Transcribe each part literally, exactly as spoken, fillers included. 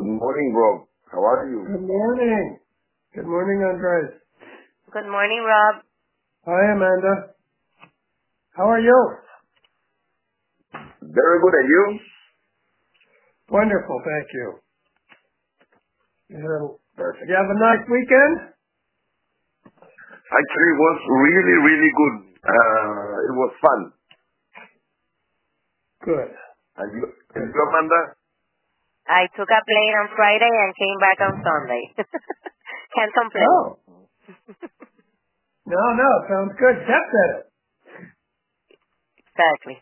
Good morning, Rob. How are you? Good morning. Good morning, Andres. Good morning, Rob. Hi, Amanda. How are you? Very good, and you? Wonderful, thank you. You have, Perfect. you have a nice weekend? Actually, it was really, really good. Uh, it was fun. Good. And you, and you, Amanda? I took a plane on Friday and came back on Sunday. Can't complain. Oh. No, no, sounds good. Kept at it. Exactly.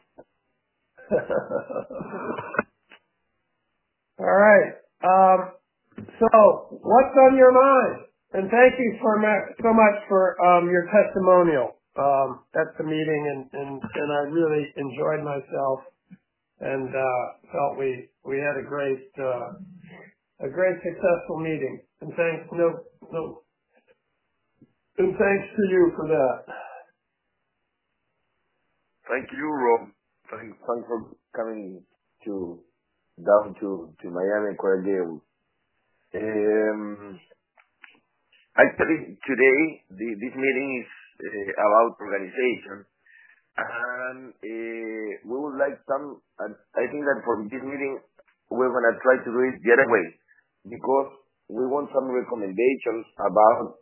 All right. Um, so, what's on your mind? And thank you for ma- so much for um, your testimonial um, at the meeting, and, and, and I really enjoyed myself and uh, felt we we had a great uh, a great successful meeting. And thanks no no and thanks to you for that. Thank you, Rob. Thanks, thanks for coming to down to, to Miami quite again. Um, actually, today the, this meeting is uh, about organization, and uh, we would like some. Uh, I think that from this meeting we're gonna try to do it the other way, because we want some recommendations about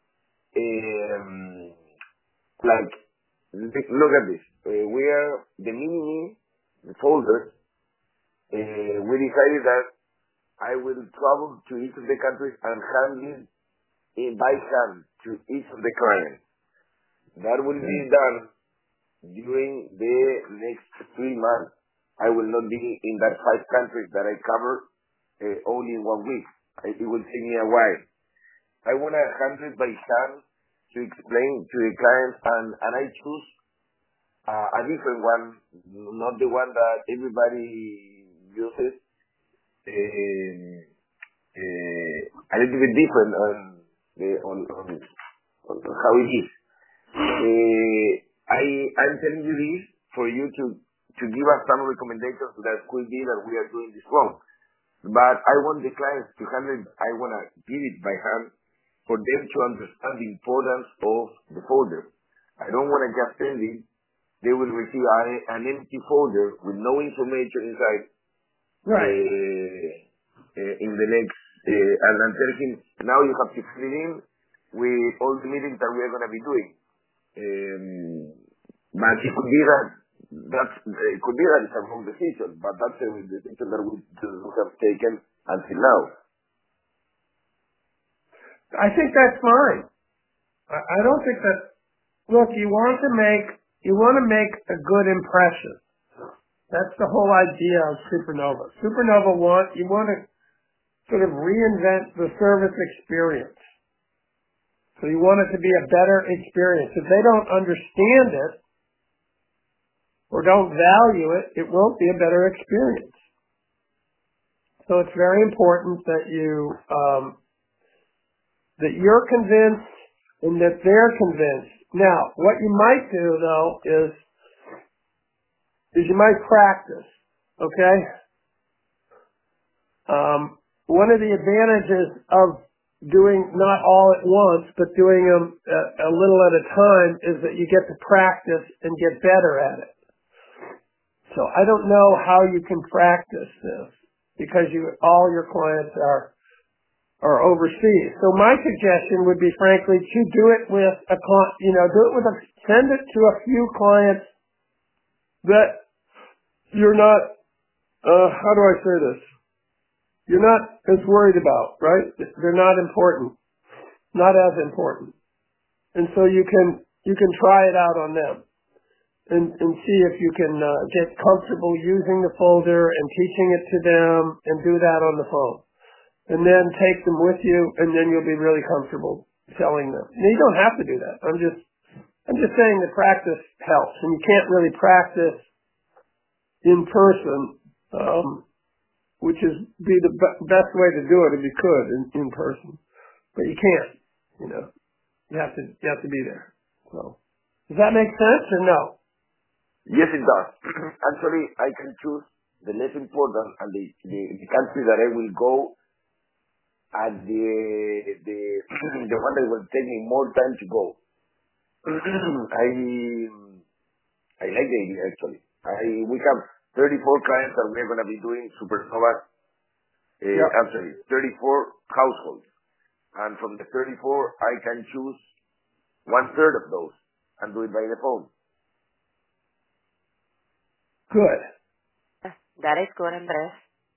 um, like look look at this. Uh, we are the mini the folders. Uh, we decided that I will travel to each of the countries and hand it in by hand to each of the clients. That will be done during the next three months. I will not be in that five countries that I cover uh, only in one week. I, it will take me a while. I want to hand it by hand to explain to the clients, and, and I choose uh, a different one, not the one that everybody uses. Um, uh, a little bit different on the on, on, on how it is. Uh, I I'm telling you this for you to to give us some recommendations that could be that we are doing this wrong. But I want the clients to handle it. I want to give it by hand for them to understand the importance of the folder. I don't want to just send it. They will receive a, an empty folder with no information inside. Right. Uh, uh, in the next, uh, and I'm telling him, now you have to fill it in with all the meetings that we are going to be doing. Um, but it could be that, that's, it could be that it's a wrong decision, but that's a decision that we, we have taken until now. I think that's fine. I, I don't think that. Look, you want to make you want to make a good impression. That's the whole idea of Supernova. Supernova want you want to sort of reinvent the service experience. So you want it to be a better experience. If they don't understand it or don't value it, it won't be a better experience. So it's very important that you um, that you're convinced and that they're convinced. Now, what you might do though is is you might practice. Okay. Um, one of the advantages of doing not all at once, but doing them a, a little at a time, is that you get to practice and get better at it. So I don't know how you can practice this because you all your clients are are overseas. So my suggestion would be, frankly, to do it with a client. You know, do it with a send it to a few clients that you're not. Uh, how do I say this? You're not as worried about, right? They're not important, not as important. And so you can, you can try it out on them and, and see if you can uh, get comfortable using the folder and teaching it to them and do that on the phone. And then take them with you, and then you'll be really comfortable telling them. Now, you don't have to do that. I'm just, I'm just saying that practice helps, and you can't really practice in person, um, which is be the be- best way to do it if you could in, in person, but you can't. You know, you have to you have to be there. So, does that make sense or no? Yes, it does. Actually, I can choose the less important and the, the, the country that I will go at the the the one that will take me more time to go. I I like the idea actually. I we have thirty-four clients that we're gonna be doing Supernova. Uh, Yep. I'm sorry, thirty-four households, and from the thirty-four, I can choose one third of those and do it by the phone. Good. That is good, Andres.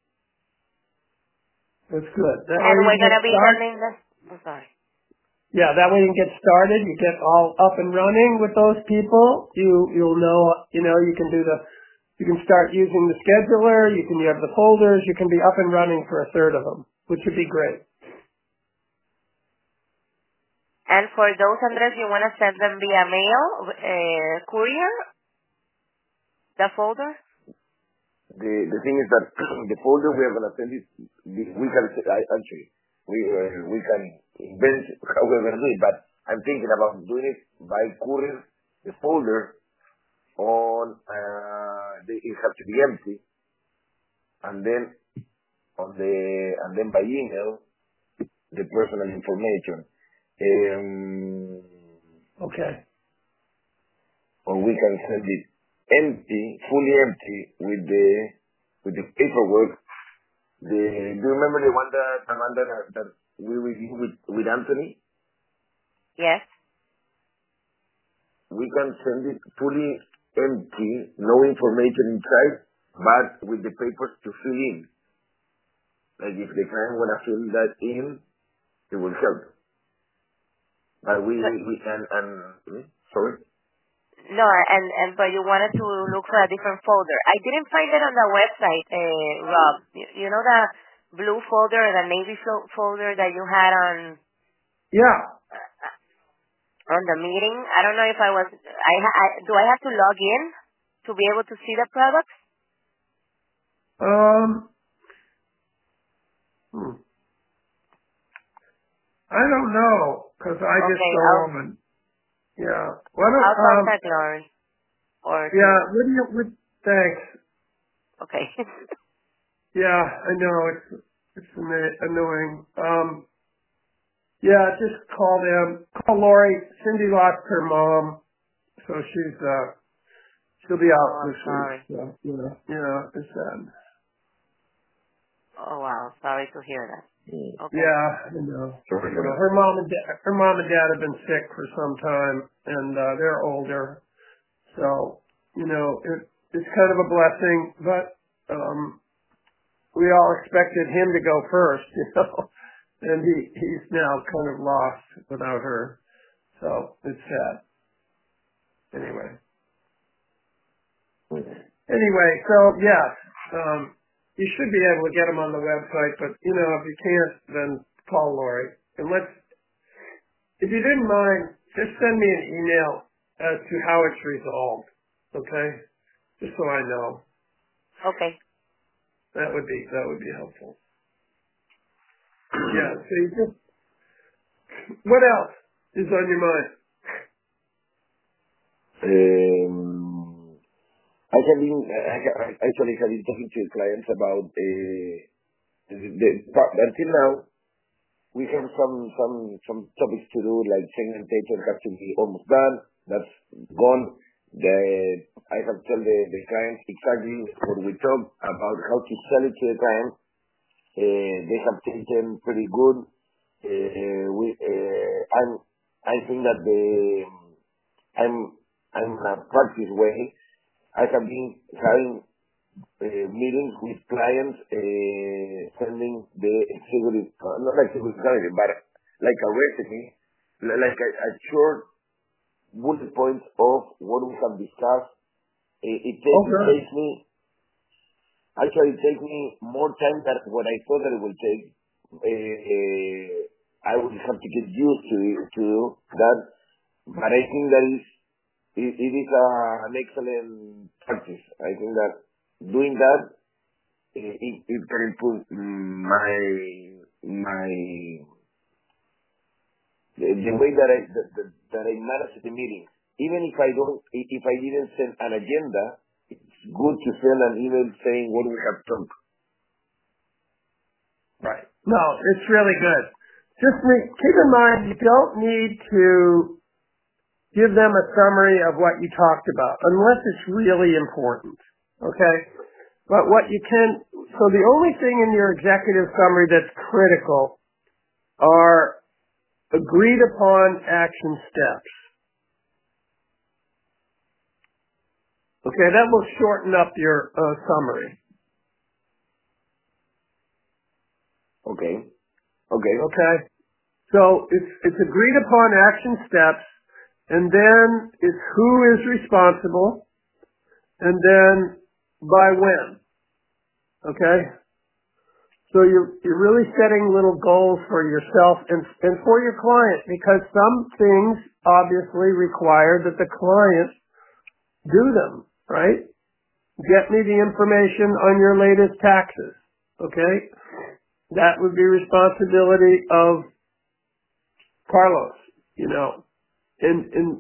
That's good. That And way you we're can gonna get be started. sending the. I'm sorry. Yeah, that way you can get started. You get all up and running with those people. You you'll know you know you can do the you can start using the scheduler. You can you have the folders. You can be up and running for a third of them, which would be great. And for those, Andres, you wanna send them via mail, uh, courier, the folder? The the thing is that the folder we are gonna send it. We can I, actually we uh, we can invent how we're gonna do it, but I'm thinking about doing it by courier. The folder on uh, the, it has to be empty, and then on the and then by email the personal information. Um, Okay. or we can send it empty, fully empty with the with the paperwork. The do you remember the one that Amanda that, that we reviewed with with Anthony? Yes. We can send it fully empty, no information inside, but with the papers to fill in. Like if the client wanna fill that in, it will help. But we So, we can and hmm? sorry. no, and and but you wanted to look for a different folder. I didn't find it on the website, uh, Rob. You, you know the blue folder, the navy fo- folder that you had on Yeah. uh, on the meeting. I don't know if I was. I, ha- I do. I have to log in to be able to see the products. Um. Hmm. I don't know because I just Okay, go I'll on. Yeah. Why don't I'll um. contact Lori or Yeah. him. What do you? What, thanks. Okay. Yeah. I know it's it's anno- annoying. Um. Yeah. Just call them. Call Lori. Cindy lost her mom, so she's uh she'll be out Oh, I'm this week. sorry. So yeah. Yeah. It's sad. Oh wow, sorry to hear that. Hmm. Okay. Yeah. I know. Sorry I for know. that. Her mom and dad. Her mom and dad have been sick for some time, and uh, they're older. So, you know, it, it's kind of a blessing, but um, we all expected him to go first, you know, and he, he's now kind of lost without her. So it's sad. Anyway. Anyway, so yes, um, you should be able to get him on the website, but you know, if you can't, then call Lori. And let's, if you didn't mind, just send me an email as to how it's resolved. Okay? Just so I know. Okay. That would be that would be helpful. Yeah. So you just what else is on your mind? Um, I have been I have, I actually have been talking to clients about uh, the, the but until now we have some some some topics to do like segmentation has to be almost done. That's gone. The I have told the, the clients exactly what we talked about how to sell it to the client. Uh, they have taken pretty good. Uh, we uh, I'm I think that the I'm I'm in a practice way. I have been having uh, meetings with clients, uh, sending the executive, uh, not like executive strategy, but like a recipe, li- like a, a short bullet points of what we have discussed. It, it, takes, it Okay. takes me, actually it takes me more time than what I thought that it would take. Uh, I would have to get used to, to that, but I think that is it, it is a, an excellent practice. I think that doing that, it, it, it can improve my my the, the way that I that, that, that I manage the meetings. Even if I don't, if I didn't send an agenda, it's good to send an email saying what we have talked. Right. No, it's really good. Just re- keep in mind, you don't need to give them a summary of what you talked about, unless it's really important, okay? But what you can, so the only thing in your executive summary that's critical are agreed upon action steps. Okay, that will shorten up your uh, summary. Okay. Okay. Okay. So it's it's agreed upon action steps, and then it's who is responsible, and then by when. Okay. So you're you're really setting little goals for yourself and and for your client, because some things obviously require that the client do them, right? Get me the information on your latest taxes. Okay? That would be responsibility of Carlos, you know, and, and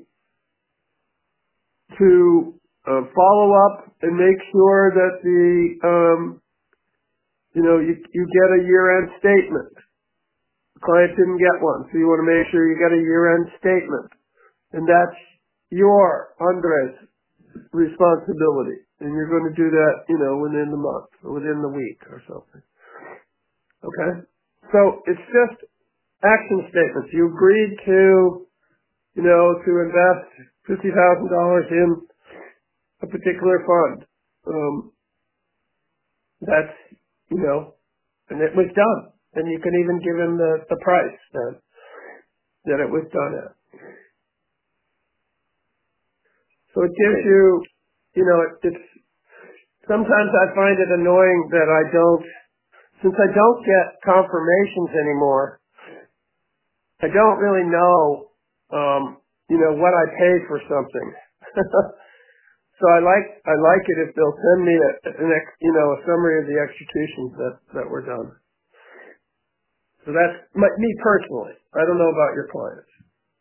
to uh, follow up and make sure that the, um, you know, you, you get a year-end statement. The client didn't get one, so you want to make sure you get a year-end statement. And that's your, Andres, responsibility. And you're going to do that, you know, within the month or within the week or something. Okay? So it's just action statements. You agreed to, you know, to invest fifty thousand dollars in a particular fund. Um, that's, you know, and it was done. And you can even give him the, the price that, that it was done at. So it gives you, you know, it, it's, sometimes I find it annoying that I don't, since I don't get confirmations anymore, I don't really know, um, you know, what I paid for something. So I like, I like it if they'll send me a, an ex, you know, a summary of the executions that, that were done. So that's my, me personally. I don't know about your clients.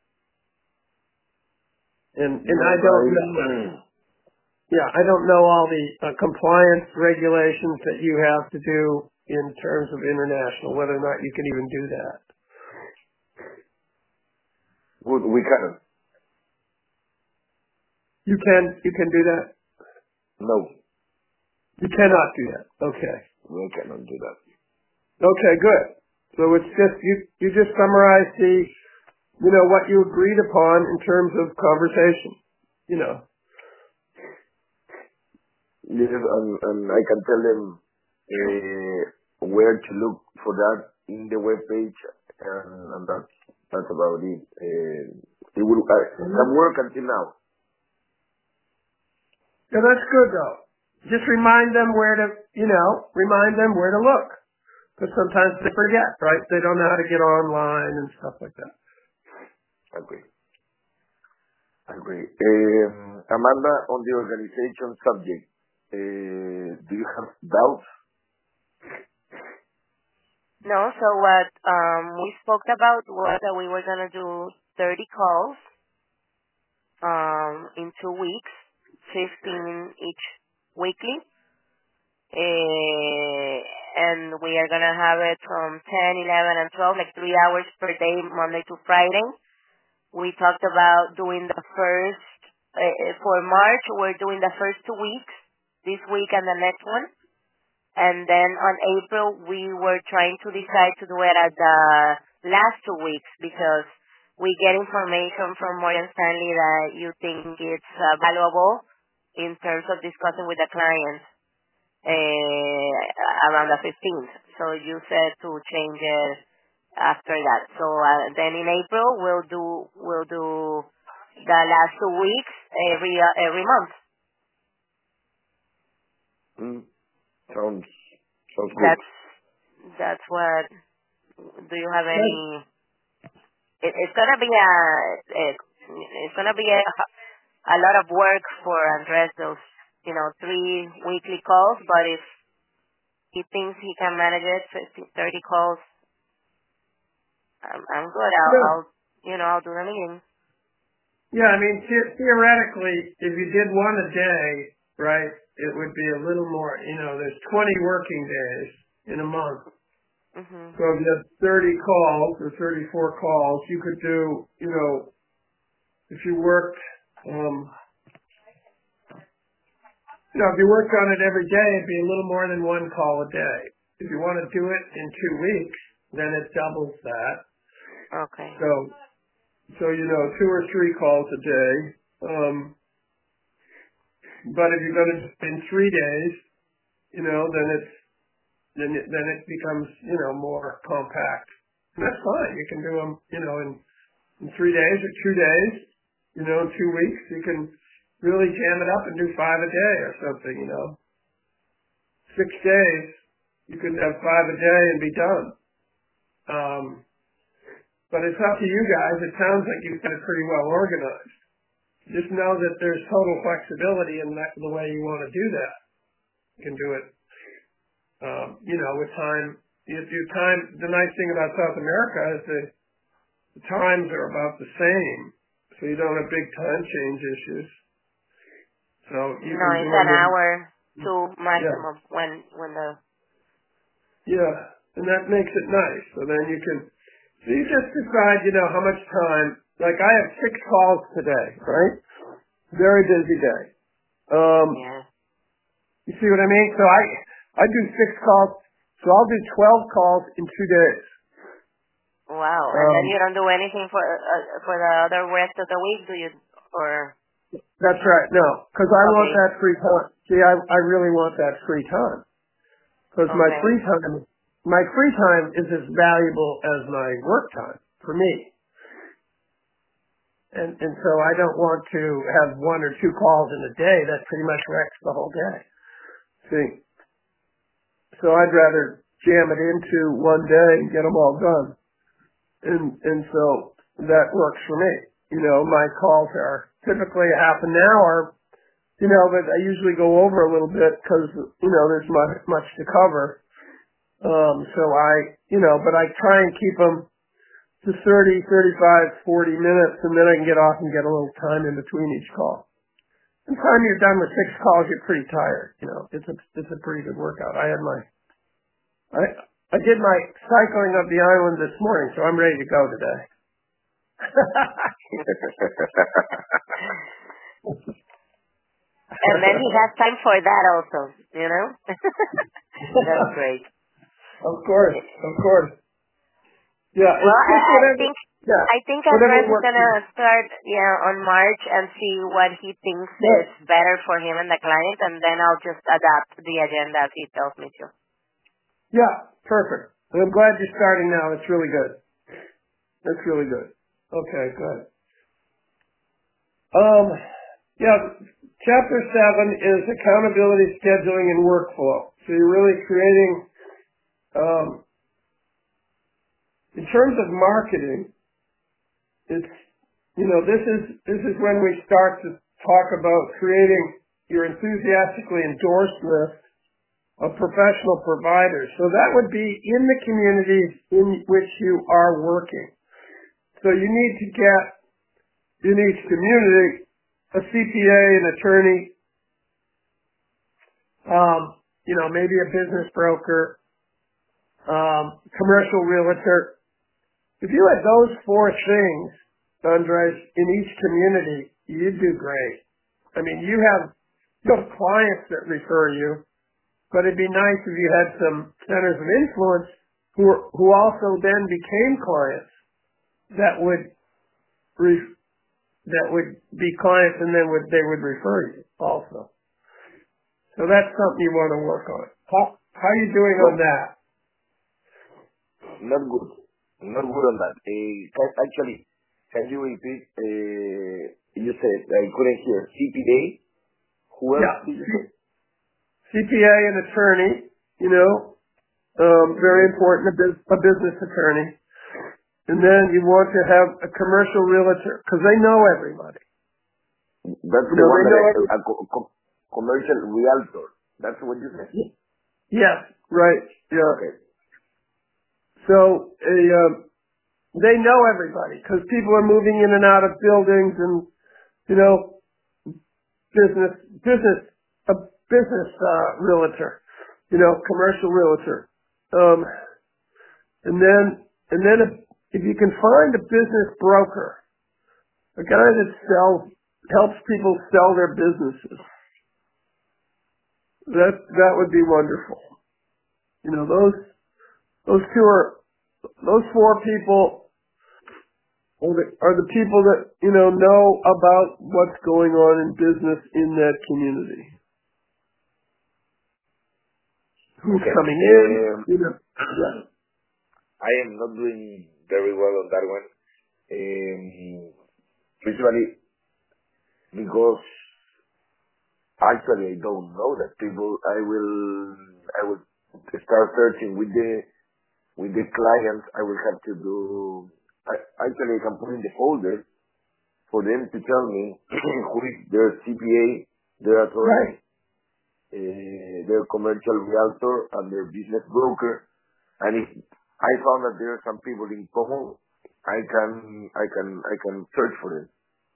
And, and I don't know, yeah, I don't know all the uh, compliance regulations that you have to do in terms of international, whether or not you can even do that. Well, we can. You can, you can do that? No. You cannot do that. Okay. We cannot do that. Okay, good. So it's just, you, you just summarize the, you know, what you agreed upon in terms of conversation, you know. Yes, and, and I can tell them uh, where to look for that in the web page, and, and that's, that's about it. Uh, it will uh, Mm-hmm. can work until now. Yeah, that's good though. Just remind them where to, you know, remind them where to look. Because sometimes they forget, right? They don't know how to get online and stuff like that. I agree. I agree. Um, Amanda, on the organization subject, uh, do you have doubts? No, so what um we spoke about was that we were gonna do thirty calls um in two weeks, fifteen each weekly. Uh, and we are gonna have it from ten, eleven, and twelve, like three hours per day, Monday to Friday. We talked about doing the first, uh, for March, we're doing the first two weeks, this week and the next one. And then on April, we were trying to decide to do it at the last two weeks because we get information from Morgan Stanley that you think it's uh, valuable in terms of discussing with the clients uh, around the fifteenth. So you said to change it after that. So uh, then in April, we'll do we'll do the last two weeks every uh, every month. Mm, sounds sounds good. That's that's what. Do you have any? It, it's gonna be a, a it's gonna be a, a lot of work for Andres, those you know three weekly calls. But if he thinks he can manage it, fifty, thirty calls, I'm, I'm good. I'll, Yeah. I'll you know I'll do the meeting. Yeah, I mean, the- theoretically, if you did one a day, right, it would be a little more, you know, there's twenty working days in a month. Mhm. So if you have thirty calls or thirty-four calls, you could do, you know, if you worked, um, you know, if you worked on it every day, it'd be a little more than one call a day. If you want to do it in two weeks, then it doubles that. Okay. So, so you know, two or three calls a day. Um, but if you're going to do it in three days, you know, then it's then it, then it becomes, you know, more compact. And that's fine. You can do them, you know, in, in three days or two days, you know, in two weeks. You can really jam it up and do five a day or something, you know. Six days, you can have five a day and be done. Um, but it's up to you guys. It sounds like you've got it pretty well organized. Just know that there's total flexibility in that, the way you want to do that. You can do it, um, you know, with time. You do time. The nice thing about South America is that the times are about the same, so you don't have big time change issues. So you No, can do it's them an in, hour to yeah, maximum when when the. yeah, and that makes it nice. So then you can, so you just decide, you know, how much time. Like I have six calls today, right? Very busy day. Um, Yeah. you see what I mean? So I I do six calls, so I'll do twelve calls in two days. Wow. And then Um, you don't do anything for uh, for the other rest of the week, do you? Or that's right. No, because I want okay, that free time. See, I I really want that free time because my okay, free time, my free time is as valuable as my work time for me. And and so I don't want to have one or two calls in a day. That pretty much wrecks the whole day. See, so I'd rather jam it into one day and get them all done. And and so that works for me. You know, my calls are typically a half an hour. You know, but I usually go over a little bit because you know there's much much to cover. Um, so I, you know, but I try and keep them to thirty, thirty-five, forty minutes, and then I can get off and get a little time in between each call. By the time you're done with six calls, you're pretty tired. You know, it's a it's a pretty good workout. I had my I I did my cycling of the island this morning, so I'm ready to go today. and then he has time for that also, you know. That's great. Of course, of course. Yeah, Well, it's I, just I whatever. think Yeah, I think whatever Andres is works. gonna start yeah on March and see what he thinks Yeah, is better for him and the client, and then I'll just adapt the agenda as he tells me to. yeah, perfect. And I'm glad you're starting now. It's really good. That's really good. Okay, good. Um, yeah, chapter seven is accountability, scheduling, and workflow. So you're really creating, um, in terms of marketing, it's, you know, this is, this is when we start to talk about creating your enthusiastically endorsed list of professional providers. So that would be in the communities in which you are working. So you need to get in each community a C P A, an attorney, um, you know, maybe a business broker, um, commercial realtor. If you had those four things, Andres, in each community, you'd do great. I mean, you have, you have clients that refer you, but it'd be nice if you had some centers of influence who are, who also then became clients that would re, that would be clients and then would they would refer you also. So that's something you want to work on. How how are you doing on that? Not good. Not good on that. Uh, can, actually, can you repeat? Uh, you said I couldn't hear. C P A. Who else Yeah, did you say? C P A and attorney. You know, um, very important. A, bus- a business attorney. And then you want to have a commercial realtor because they know everybody. That's You the know, one they that know I, every. a co- co- commercial realtor. That's what you said. Yes, right. Yeah. Okay. So a, um, they know everybody because people are moving in and out of buildings and you know business business a business uh, realtor, you know commercial realtor. Um, And then, and then if, if you can find a business broker, a guy that sells, helps people sell their businesses, that, that would be wonderful. You know, those, those two are, those four people are the, are the people that, you know, know about what's going on in business in that community. Who's okay. coming in, Um, you know. Yeah. I am not doing very well on that one. Um, usually, because actually I don't know that people, I will, I will start searching with the, with the clients. I will have to do, I, actually I can put in the folder for them to tell me who is their C P A, their attorney, uh, their commercial realtor, and their business broker. And if I found that there are some people in common, I can, I can, I can search for them.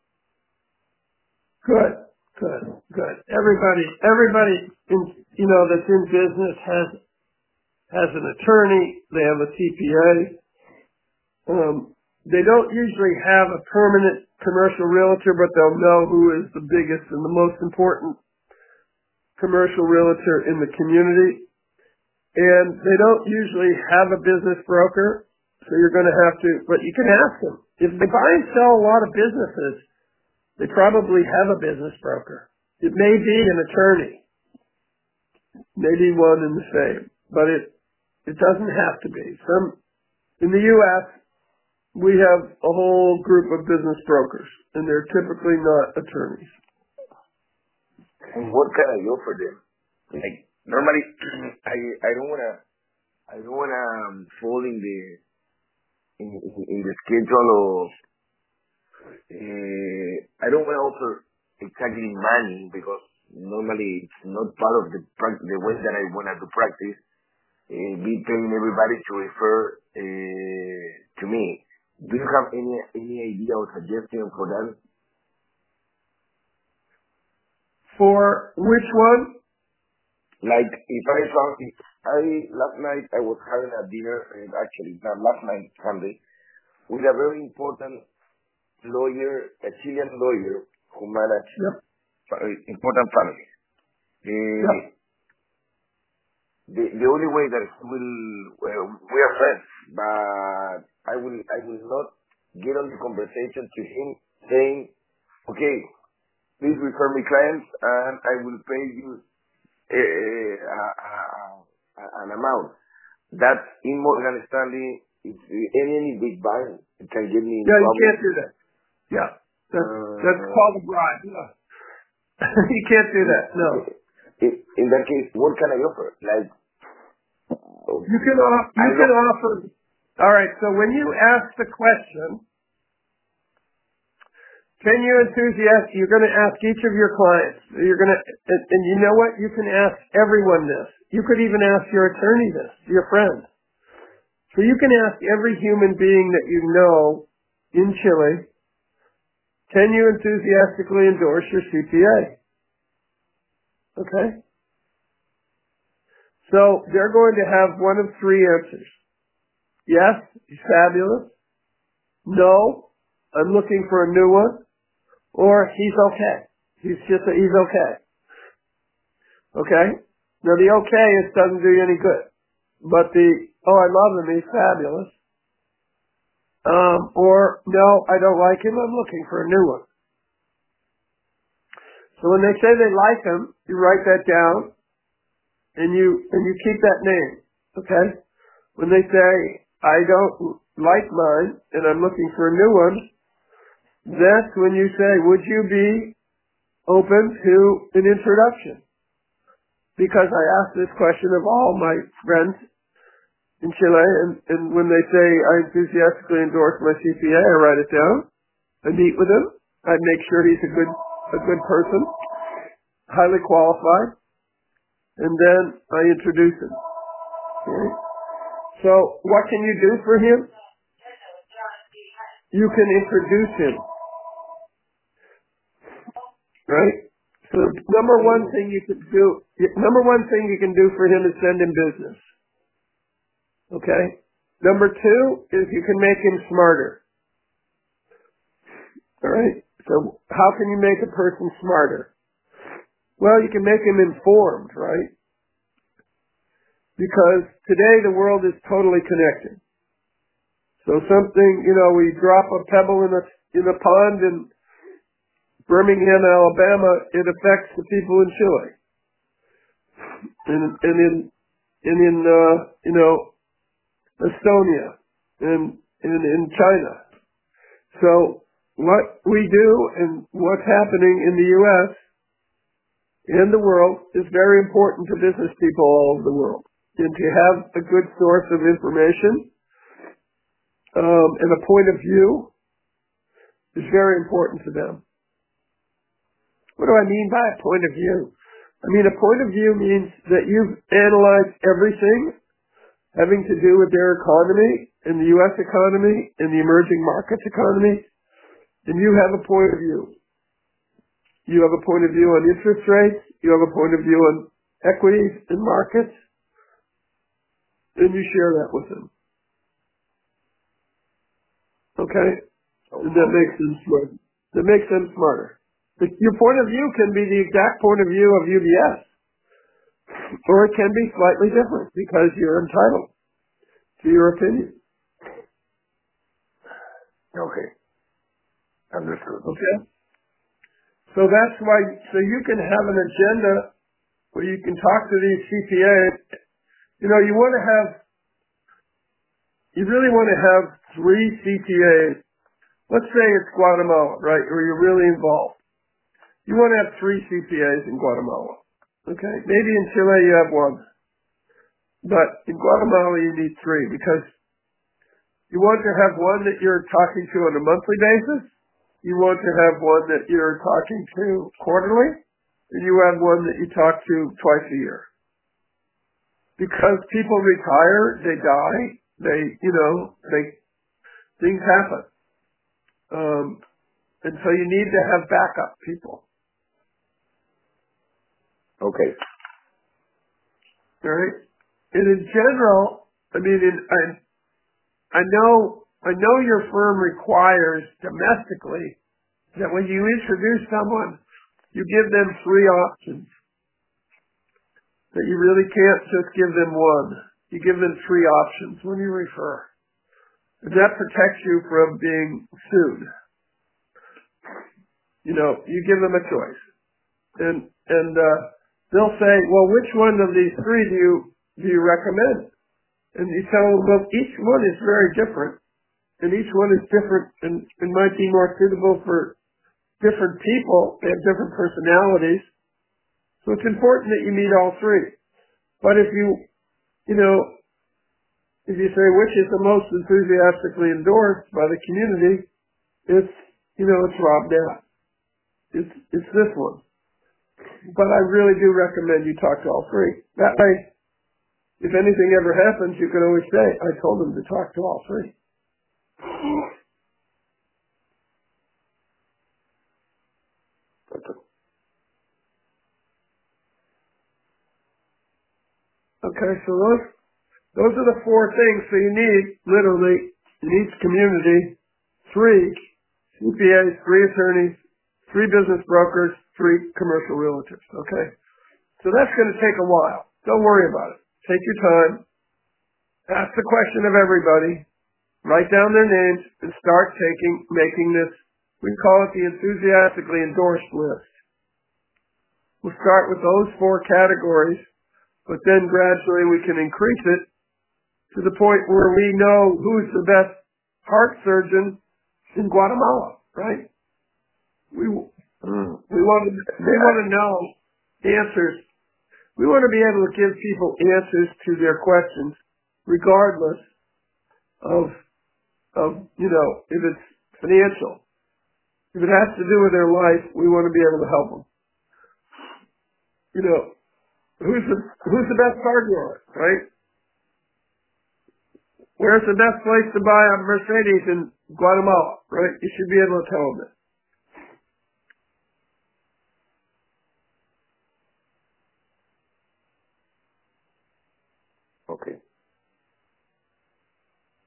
Good, good, good. Everybody, everybody in, you know, that's in business has, has an attorney. They have a C P A. Um, they don't usually have a permanent commercial realtor, but they'll know who is the biggest and the most important commercial realtor in the community. And they don't usually have a business broker, so you're going to have to, but you can ask them. If they buy and sell a lot of businesses, they probably have a business broker. It may be an attorney, maybe one in the same, but it, it doesn't have to be. Some, in the U S, we have a whole group of business brokers, and they're typically not attorneys. And what can I offer them? Like, normally, I, I don't wanna, I don't wanna um, fall in the, in, in, in the schedule of, uh, I don't wanna offer exactly money because normally it's not part of the prac- the way that I wanna do practice. Uh, be paying everybody to refer uh, to me. Do you have any any idea or suggestion for that? For which one? Like if I found, if I last night I was having a dinner, uh, actually not last night, Sunday, with a very important lawyer, a Chilean lawyer who managed Yep. uh, important families. Uh, Yep. the the only way that he will, well, we are friends, but I will I will not get on the conversation to him saying, okay, please refer me clients and I will pay you a, a, a, a, an amount. That in Morgan Stanley, if any, any big bank, it can get me in Yeah, you trouble. can't do that. Yeah. That's, Uh, that's called a bribe. Yeah. You can't do that. No. In, in that case, what can I offer? Like, You can, off, you I can know. offer. All right. So when you ask the question, can you enthusiast? You're going to ask each of your clients. You're going to, and, and you know what? You can ask everyone this. You could even ask your attorney this, your friend. So you can ask every human being that you know in Chile, can you enthusiastically endorse your C P A? Okay? So they're going to have one of three answers. Yes, he's fabulous. No, I'm looking for a new one. Or he's okay. He's just, a, he's okay. Okay? Now the okay is doesn't do you any good. But the, oh, I love him, he's fabulous. Um, or, no, I don't like him, I'm looking for a new one. So when they say they like him, you write that down, and you, and you keep that name. Okay? When they say, I don't like mine, and I'm looking for a new one, that's when you say, would you be open to an introduction? Because I ask this question of all my friends in Chile, and, and when they say I enthusiastically endorse my C P A, I write it down. I meet with him. I make sure he's a good a good person, highly qualified, and then I introduce him. Okay? So what can you do for him? You can introduce him, right? So number one thing you can do, number one thing you can do for him is send him business. Okay? Number two is you can make him smarter. All right? So how can you make a person smarter? Well, you can make him informed, right? Because today the world is totally connected. So something, you know, we drop a pebble in a, in a pond in Birmingham, Alabama, it affects the people in Chile. And, and in, and in, uh, you know, Estonia and, and in China. So what we do and what's happening in the U S and the world is very important to business people all over the world. And to have a good source of information um, and a point of view is very important to them. What do I mean by a point of view? I mean, a point of view means that you've analyzed everything having to do with their economy, and the U S economy, and the emerging markets economy, and you have a point of view. You have a point of view on interest rates, you have a point of view on equities and markets, and you share that with them. Okay? And that makes them smart. That makes them smarter. Your point of view can be the exact point of view of U B S, or it can be slightly different because you're entitled to your opinion. Okay. Understood. Okay? So that's why, so you can have an agenda where you can talk to these C P As. You know, you want to have, you really want to have three C P As. Let's say it's Guatemala, right, where you're really involved. You want to have three C P As in Guatemala. Okay? Maybe in Chile you have one. But in Guatemala you need three because you want to have one that you're talking to on a monthly basis. You want to have one that you're talking to quarterly. And you have one that you talk to twice a year. Because people retire, they die, they, you know, they, things happen. Um, and so you need to have backup people. Okay. All right? And in general, I mean, in, I, I know, I know your firm requires domestically that when you introduce someone, you give them three options. That you really can't just give them one. You give them three options when you refer. And that protects you from being sued. You know, you give them a choice. And, and, uh, they'll say, well, which one of these three do you, do you recommend? And you tell them, well, each one is very different. And each one is different and, and might be more suitable for different people. They have different personalities. So it's important that you meet all three. But if you, you know, if you say which is the most enthusiastically endorsed by the community, it's, you know, it's Rob Napp. It's, it's this one. But I really do recommend you talk to all three. That way, if anything ever happens, you can always say, I told them to talk to all three. Okay, so those, those are the four things. So you need, literally, in each community, three C P As, three attorneys, three business brokers, three commercial realtors, okay? So that's going to take a while. Don't worry about it. Take your time. Ask the question of everybody. Write down their names and start taking, making this, we call it the enthusiastically endorsed list. We'll start with those four categories, but then gradually we can increase it to the point where we know who's the best heart surgeon in Guatemala, right? We, mm, we want to, they want to know answers. We want to be able to give people answers to their questions, regardless of, of, you know, if it's financial. If it has to do with their life, we want to be able to help them. You know, who's the, who's the best car dealer, right? Where's the best place to buy a Mercedes in Guatemala, right? You should be able to tell them that. Okay.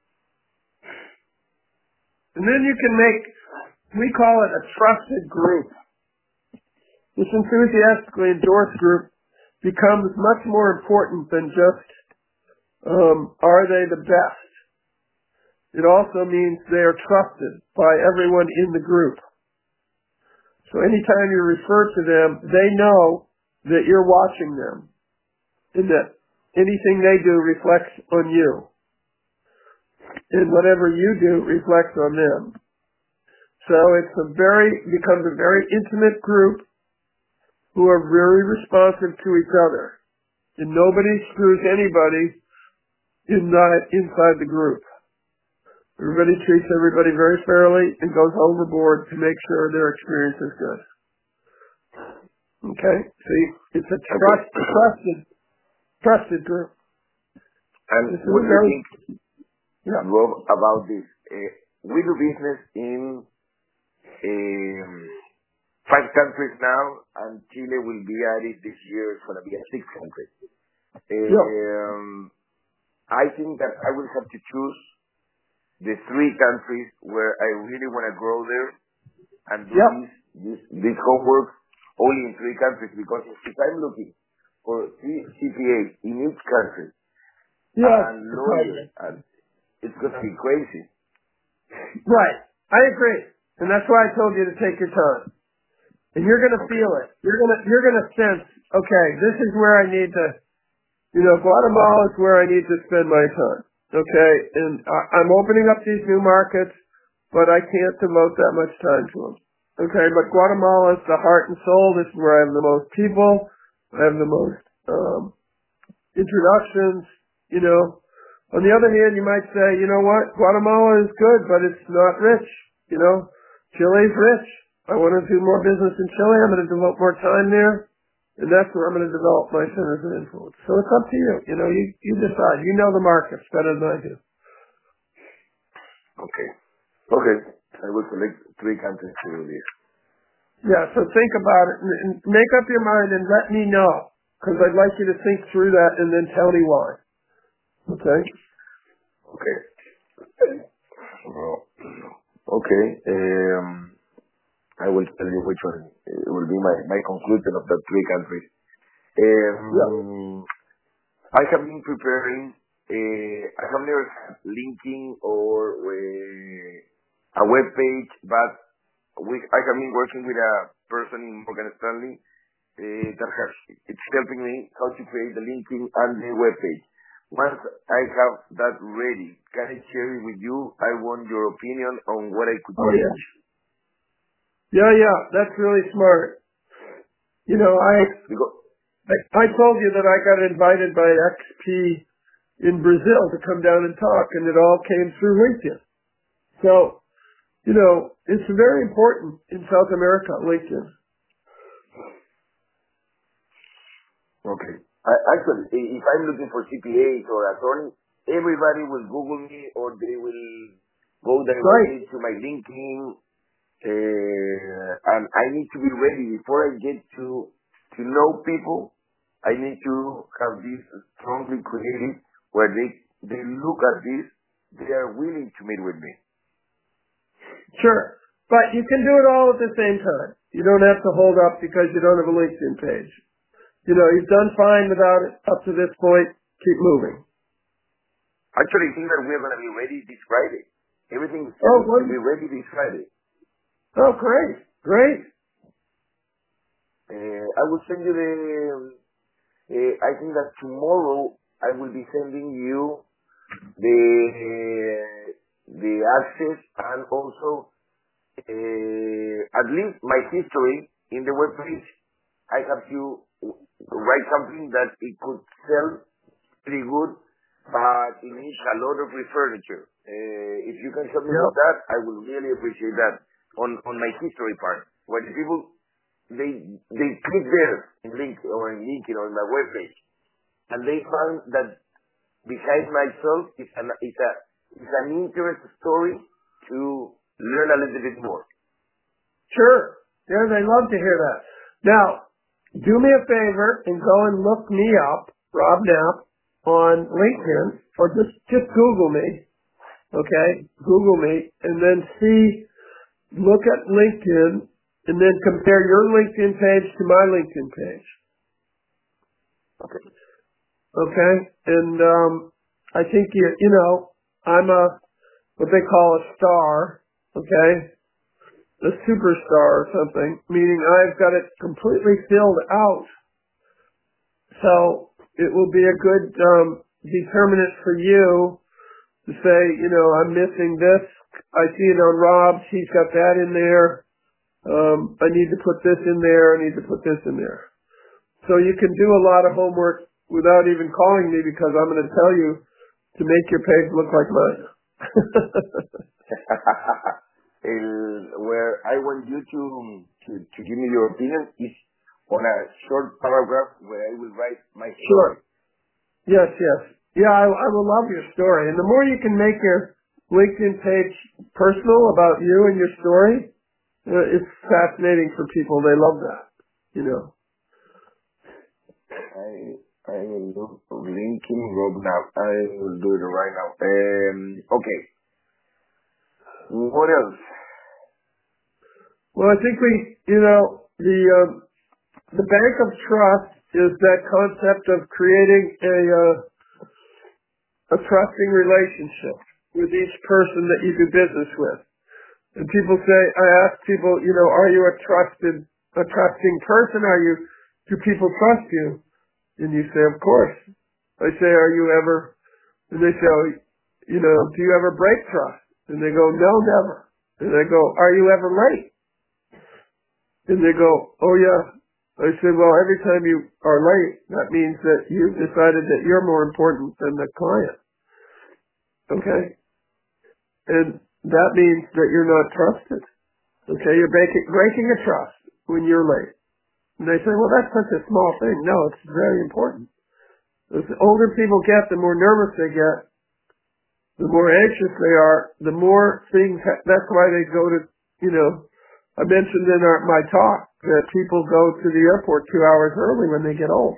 And then you can make, we call it a trusted group. This enthusiastically endorsed group becomes much more important than just, um, are they the best? It also means they are trusted by everyone in the group. So anytime you refer to them, they know that you're watching them and that anything they do reflects on you. And whatever you do reflects on them. So it's a very, becomes a very intimate group who are very responsive to each other. And nobody screws anybody in that, inside the group. Everybody treats everybody very fairly and goes overboard to make sure their experience is good. Okay? See, it's a trust, trusted, trusted group. And this what do you think, yeah. Rob, about this? Uh, we do business in um, five countries now, and Chile will be added this year. It's going to be a sixth country. Uh, yeah. um, I think that I will have to choose the three countries where I really want to grow there and do yep. this, this, this homework only in three countries, because if I'm looking for three C P As in each country yeah. and lawyers, and it's going to be crazy. Right. I agree. And that's why I told you to take your time. And you're going to okay. feel it. You're going to, you're going to sense, okay, this is where I need to, you know, Guatemala is where I need to spend my time. Okay, and I'm opening up these new markets, but I can't devote that much time to them. Okay, but Guatemala is the heart and soul. This is where I have the most people. I have the most um, introductions, you know. On the other hand, you might say, you know what, Guatemala is good, but it's not rich, you know. Chile's rich. I want to do more business in Chile. I'm going to devote more time there. And that's where I'm going to develop my centers of influence. So it's up to you. You know, you, you decide. You know the markets better than I do. Okay. Okay. I will select three countries to do this. Yeah, so think about it and, and make up your mind and let me know. Because I'd like you to think through that and then tell me why. Okay? Okay. Well, okay. Um, I will tell you which one uh, will be my, my conclusion of the three countries. Um, yeah. I have been preparing, uh, I have never had linking or uh, a web page, but we, I have been working with a person in Morgan Stanley uh, that has, it's helping me how to create the linking and the web page. Once I have that ready, can I share it with you? I want your opinion on what I could Oh, change. yeah. Yeah, yeah, that's really smart. You know, I, Because, I I told you that I got invited by X P in Brazil to come down and talk, and it all came through LinkedIn. So, you know, it's very important in South America, LinkedIn. okay. I, actually, if I'm looking for C P As or attorneys, everybody will Google me or they will go directly Right. to my LinkedIn. Uh, and I need to be ready before I get to to know people. I need to have this strongly created where they they look at this, they are willing to meet with me. Sure. But you can do it all at the same time. You don't have to hold up because you don't have a LinkedIn page. You know, you've done fine without it up to this point. Keep moving. Actually, I think that we're going to be ready this Friday. Everything is Oh, to be ready this Friday. Oh, great. Great. Uh, I will send you the, uh, I think that tomorrow I will be sending you the, the access and also, uh, at least my history in the webpage. I have to write something that it could sell pretty good, but it needs a lot of furniture. Uh, if you can help me Yep. with that, I will really appreciate that on, on my history part. When people, they, they click there in link or in LinkedIn or in my webpage, and they find that behind myself is an, is a, is an interesting story to learn a little bit more. Sure. Yeah, they love to hear that. Now, do me a favor and go and look me up, Rob Knapp, on LinkedIn, or just, just Google me. okay, Google me, and then see, look at LinkedIn, and then compare your LinkedIn page to my LinkedIn page. Okay. Okay? And um, I think, you, you know, I'm a, what they call a star, okay? A superstar or something, meaning I've got it completely filled out. So it will be a good um, determinant for you to say, you know, I'm missing this. I see it on Rob's. He's got that in there. Um, I need to put this in there. I need to put this in there. So you can do a lot of homework without even calling me because I'm going to tell you to make your page look like mine. El, where I want you to, to to give me your opinion is on a short paragraph where I will write my story. Sure. Yes, yes. Yeah, I, I will love your story. And the more you can make your LinkedIn page personal about you and your story, uh, it's fascinating for people. They love that, you know. I I will do linking Rob now. I will do it right now. Um, okay. What else? Well, I think we, you know, the uh, the bank of trust is that concept of creating a uh, a trusting relationship with each person that you do business with. And people say, I ask people, you know, are you a trusted, a trusting person? Are you, do people trust you? And you say, of course. I say, are you ever, and they say, oh, you know, do you ever break trust? And they go, no, never. And I go, are you ever late? And they go, oh yeah. I say, well, every time you are late, that means that you've decided that you're more important than the client. Okay? And that means that you're not trusted. Okay? You're breaking, breaking a trust when you're late. And they say, well, that's such a small thing. No, it's very important. As the older people get, the more nervous they get, the more anxious they are, the more things, ha- that's why they go to, you know, I mentioned in our, my talk that people go to the airport two hours early when they get old.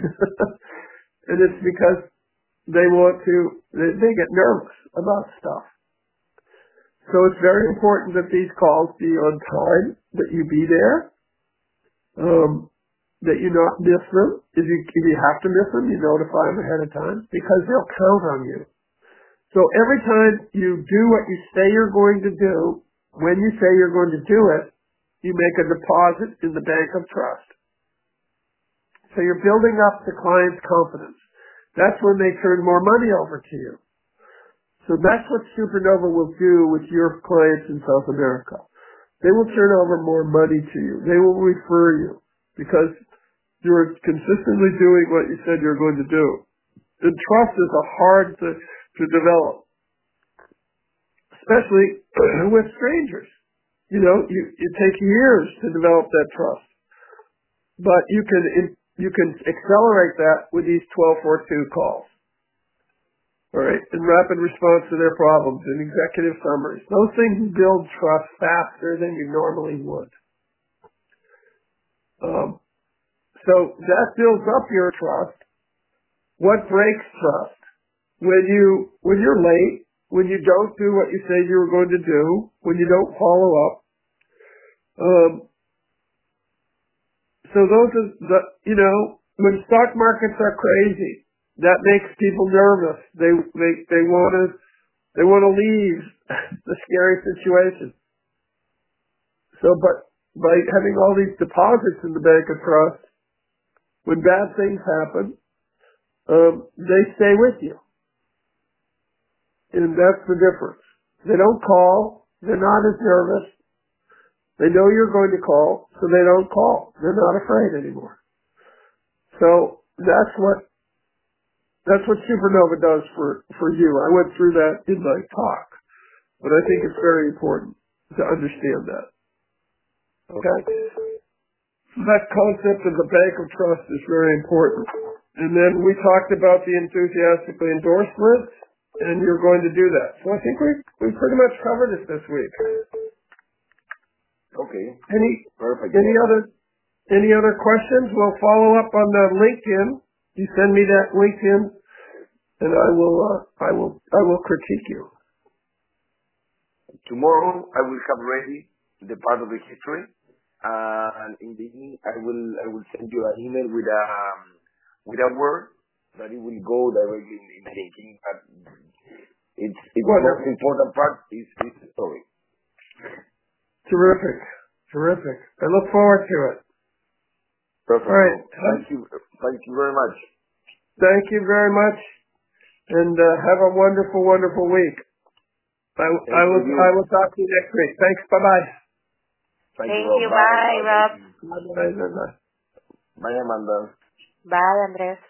And it's because they want to, they, they get nervous about stuff. So it's very important that these calls be on time, that you be there, um, that you not miss them. If you, if you have to miss them, you notify them ahead of time because they'll count on you. So every time you do what you say you're going to do, when you say you're going to do it, you make a deposit in the bank of trust. So you're building up the client's confidence. That's when they turn more money over to you. So that's what Supernova will do with your clients in South America. They will turn over more money to you. They will refer you because you're consistently doing what you said you're going to do. And trust is a hard to, to develop, especially with strangers. You know, you, it takes years to develop that trust, but you can you can accelerate that with these twelve forty-two calls. All right, in rapid response to their problems and executive summaries. Those things build trust faster than you normally would. Um, so that builds up your trust. What breaks trust? When you when you're late, when you don't do what you say you were going to do, when you don't follow up. Um, so those are the, you know, when stock markets are crazy, that makes people nervous. They they they want to they want to leave the scary situation. So, but by having all these deposits in the bank of trust, when bad things happen, um, they stay with you, and that's the difference. They don't call. They're not as nervous. They know you're going to call, so they don't call. They're not afraid anymore. So that's what that's what Supernova does for, for you. I went through that in my talk, but I think it's very important to understand that. Okay? That concept of the bank of trust is very important. And then we talked about the enthusiastically endorsements, and you're going to do that. So I think we we pretty much covered it this week. Okay. Any Perfect. any other any other questions? We'll follow up on the LinkedIn. You send me that LinkedIn, and I will uh, I will I will critique you. tomorrow I will have ready the part of the history, uh, and in the evening I will I will send you an email with a um, with a word that it will go directly in the thinking. But it's it's the most important part is is the story. Terrific, terrific. I look forward to it. Perfect. All right. Thank you. Thank you very much. Thank you very much, and uh, have a wonderful, wonderful week. I, I will you. I will talk to you next week. Thanks. Bye bye. Thank, Thank you, you. Rob. Bye, Bye, Rob. Bye bye. Bye, Amanda. Bye, Andres.